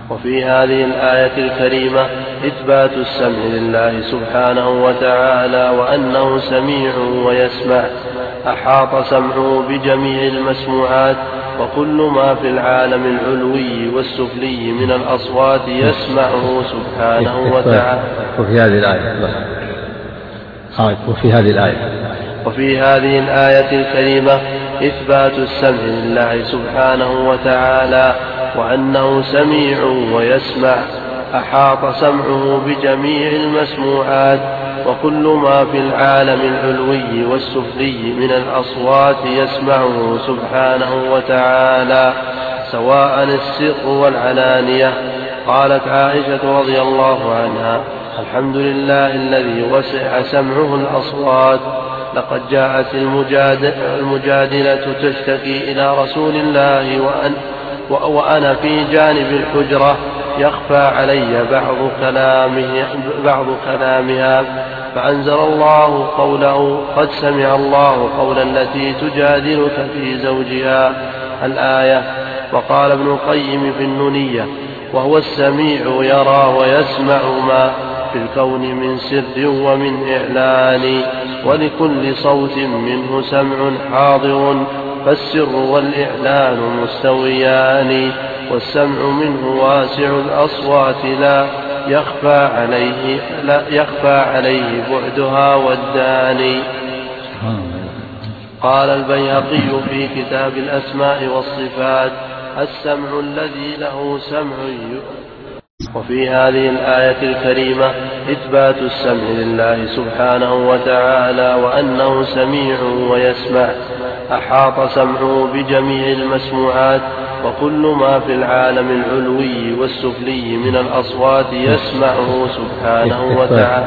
وفي هذه الآية الكريمة إثبات السمع لله سبحانه وتعالى وأنه سميع ويسمع، أحاط سمعه بجميع المسموعات، وكل ما في العالم العلوي والسفلي من الأصوات يسمعه سبحانه وتعالى. وفي هذه الآية الكريمة إثبات السمع لله سبحانه وتعالى وأنه سميع ويسمع، أحاط سمعه بجميع المسموعات، وكل ما في العالم العلوي والسفلي من الأصوات يسمعه سبحانه وتعالى سواء السر والعلانية. قالت عائشة رضي الله عنها: الحمد لله الذي وسع سمعه الأصوات. لقد جاءت المجادلة تشتكي إلى رسول الله وأنا في جانب الحجرة يخفى علي بعض كلامها، فأنزل الله قوله: قد سمع الله قول التي تجادلك في زوجها، الآية. وقال ابن القيم في النونية: وهو السميع يرى ويسمع ما في الكون من سر ومن إعلان، ولكل صوت منه سمع حاضر، فالسر والإعلان مستويان، والسمع منه واسع الأصوات لا يخفى عليه بعدها والداني. قال البيهقي في كتاب الأسماء والصفات: السمع الذي له سمع. وفي هذه الآية الكريمة إثبات السمع لله سبحانه وتعالى وأنه سميع ويسمع، أحاط سمعه بجميع المسموعات، وكل ما في العالم العلوي والسفلي من الأصوات يسمعه سبحانه وتعالى.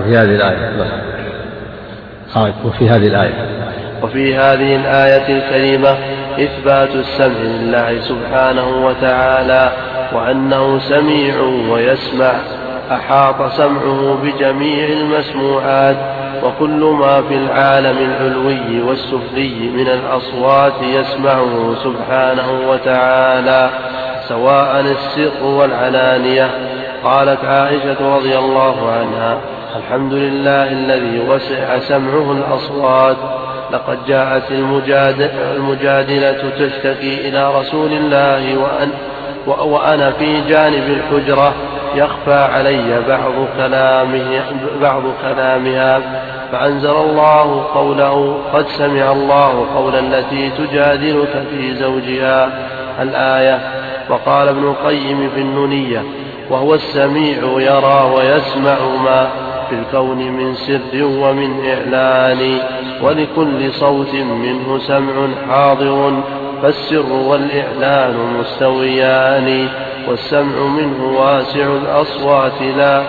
وفي هذه الآية الكريمة إثبات السمع لله سبحانه وتعالى وأنه سميع ويسمع، أحاط سمعه بجميع المسموعات، وكل ما في العالم العلوي والسفلي من الأصوات يسمعه سبحانه وتعالى سواء السر والعلانية. قالت عائشة رضي الله عنها: الحمد لله الذي وسع سمعه الأصوات. لقد جاءت المجادلة تشتكي إلى رسول الله وأنا في جانب الحجرة يخفى علي بعض كلامها، فأنزل الله قوله: قد سمع الله قول التي تجادلك في زوجها، الآية. وقال ابن القيم في النونية: وهو السميع يرى ويسمع ما في الكون من سر ومن إعلان، ولكل صوت منه سمع حاضر، فالسر والإعلان مستويان، والسمع منه واسع الأصوات لا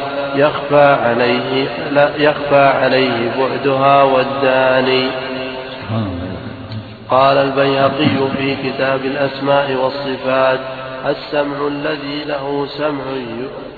يخفى عليه بعدها والداني. قال البيهقي في كتاب الأسماء والصفات: السمع الذي له سمع